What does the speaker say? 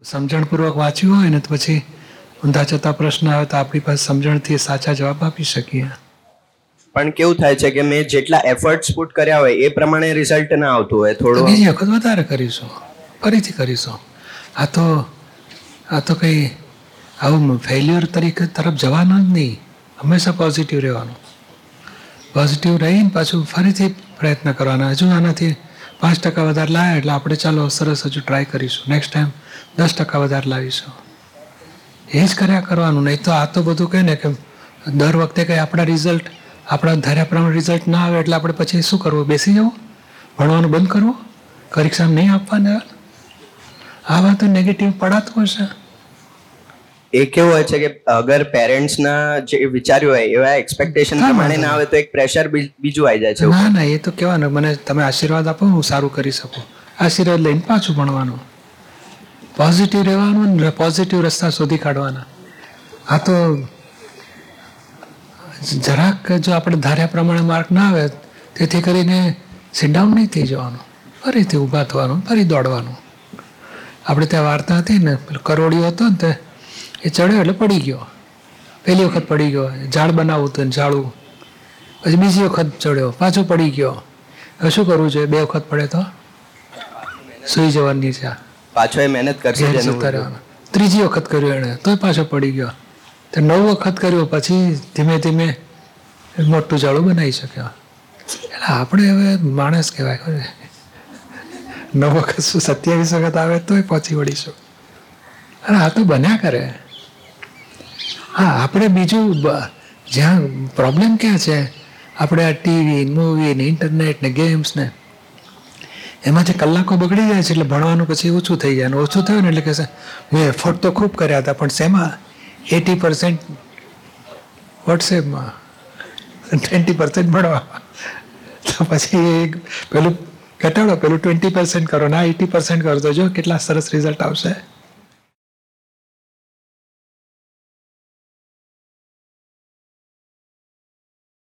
સમજણપૂર્વક વાંચ્યું હોય ને તો પછી ઊંધા જતા પ્રશ્ન આવે તો આપણી પાસે સમજણથી સાચા જવાબ આપી શકીએ. પણ કેવું થાય છે કે મેં જેટલા એફર્ટ્સ પુટ કર્યા હોય એ પ્રમાણે રિઝલ્ટ ના આવતું હોય તો થોડું. બીજી વખત વધારે કરીશું, ફરીથી કરીશું. આ તો કંઈ આવું ફેલ્યુઅર તરફ જવાનું જ નહીં. હંમેશા પોઝિટિવ રહેવાનું. પોઝિટિવ રહીને પાછું ફરીથી પ્રયત્ન કરવાના. હજુ આનાથી 5% વધારે લાવ્યા એટલે આપણે ચાલો સરસ હજુ ટ્રાય કરીશું. નેક્સ્ટ ટાઈમ 10% વધારે લાવીશું. એ જ કર્યા કરવાનું. નહીં તો આ તો બધું કહે ને કે દર વખતે કંઈ આપણા ધાર્યા પ્રમાણે રિઝલ્ટ ના આવે એટલે આપણે પછી શું કરવું? બેસી જવું? ભણવાનું બંધ કરવું? પરીક્ષા નહીં આપવાના? આ વાતો નેગેટિવ પડાતું હશે. એ કેવું હોય છે કે અગર પેરેન્ટ્સના જે વિચાર્યું હોય એવા એક્સપેક્ટેશન પ્રમાણે ના આવે તો એક પ્રેશર બીજું આવી જાય છે. ના એ તો કહેવાનું મને તમે આશીર્વાદ આપો હું સારું કરી શકું. આશીર્વાદ લઈને પાછું ભણવાનું. પોઝિટિવ રહેવાનું ને પોઝિટિવ રસ્તા શોધી કાઢવાના. આ તો જરાક જો આપણે ધાર્યા પ્રમાણે માર્ક ના આવે તેથી કરીને સિટડાઉન નહીં થઈ જવાનું, ફરીથી ઊભા થવાનું, ફરી દોડવાનું. આપણે ત્યાં વાર્તા હતી ને, પેલો કરોડિયો હતો ને તે એ ચડ્યો એટલે પડી ગયો. પહેલી વખત પડી ગયો, ઝાડ બનાવવું હતું ને ઝાડવું. પછી બીજી વખત ચડ્યો, પાછો પડી ગયો. હવે શું કરવું જોઈએ? 2 વખત પડે તો સૂઈ જવાની છે. પાછો એ મહેનત કરશે. ત્રીજી વખત કર્યું એણે તોય પાછો પડી ગયો. તો 9 વખત કર્યો પછી ધીમે ધીમે મોટું ઝાડું બનાવી શક્યો. એટલે આપણે હવે માણસ કહેવાય. 9 વખત શું 27 વખત આવે તોય પહોંચી વળીશું. અરે આ તો બન્યા કરે. હા, આપણે બીજું જ્યાં પ્રોબ્લેમ ક્યાં છે? આપણે આ ટીવી, મૂવી ને ઇન્ટરનેટ ને ગેમ્સ ને એમાંથી કલાકો બગડી જાય છે એટલે ભણવાનું પછી ઓછું થઈ જાય. અને ઓછું થયું ને એટલે કહેશે મેં એફર્ટ તો ખૂબ કર્યા હતા પણ શેમાં? 80% વોટ્સએપમાં, 20% ભણવામાં. તો પછી પેલું ઘટાડો, પેલું 20% કરો ને 80% કરો તો જો કેટલા સરસ રિઝલ્ટ આવશે.